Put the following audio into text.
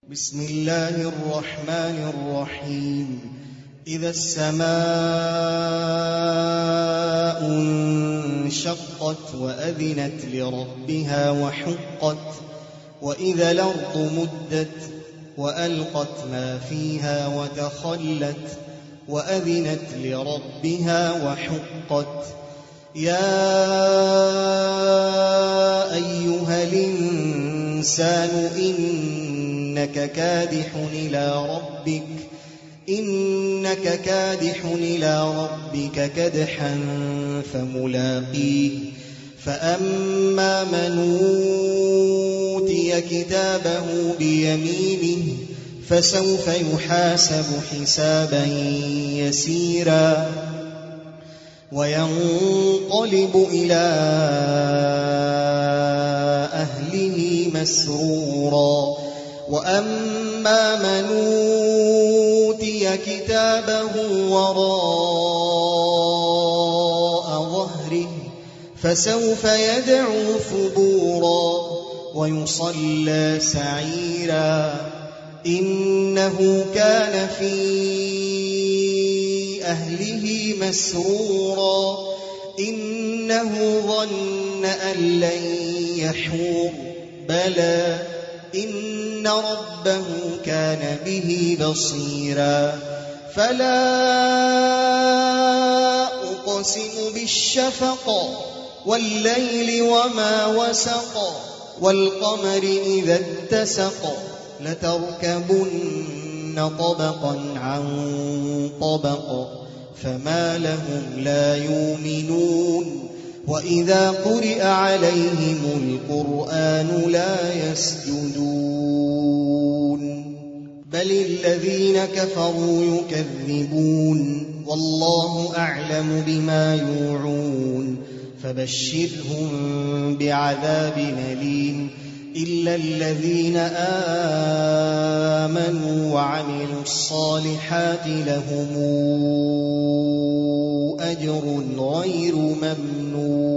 بسم الله الرحمن الرحيم. إذا السماء انشقت وأذنت لربها وحقت، وإذا الأرض مدت وألقت ما فيها وتخلت وأذنت لربها وحقت. يا أيها الإنسان إنك كادح إلى ربك كدحا فملاقيه. فأما من أوتي كتابه بيمينه فسوف يحاسب حسابا يسيرا وينقلب إلى أهله مسرورا. وأما من أوتي كتابه وراء ظهره فسوف يدعو ثبورا ويصلى سعيرا، إنه كان في أهله مسرورا، إنه ظن أن لن يحور، بلى إن ربه كان به بصيرا. فلا أقسم بالشفق والليل وما وسق والقمر إذا اتسق لتركبن طبقا عن طبق فما لهم لا يؤمنون. وإذا قرئ عليهم القرآن لا يسجدون، بل الذين كفروا يكذبون والله أعلم بما يوعون. فبشرهم بعذاب أليم إلا الذين آمنوا وعملوا الصالحات لهم أجر غير ممنون.